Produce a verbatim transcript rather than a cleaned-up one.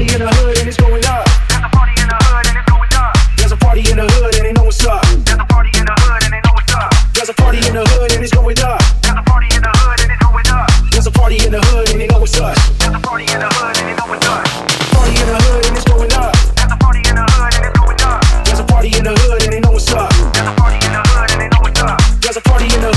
party in the hood and it's going up. There's a party in the hood and it's going up. There's a party in the hood and they know what's up. There's a party in the hood and they know what's up. There's a party in the hood and it's going up. There's a party in the hood and it's going up. There's a party in the hood and they know what's up. There's a party in the hood and they know what's up. Party in the hood and it's going up. There's a party in the hood and it's going up. There's a party in the hood and they know what's up. There's a party in the hood and they know what's up. There's a party in the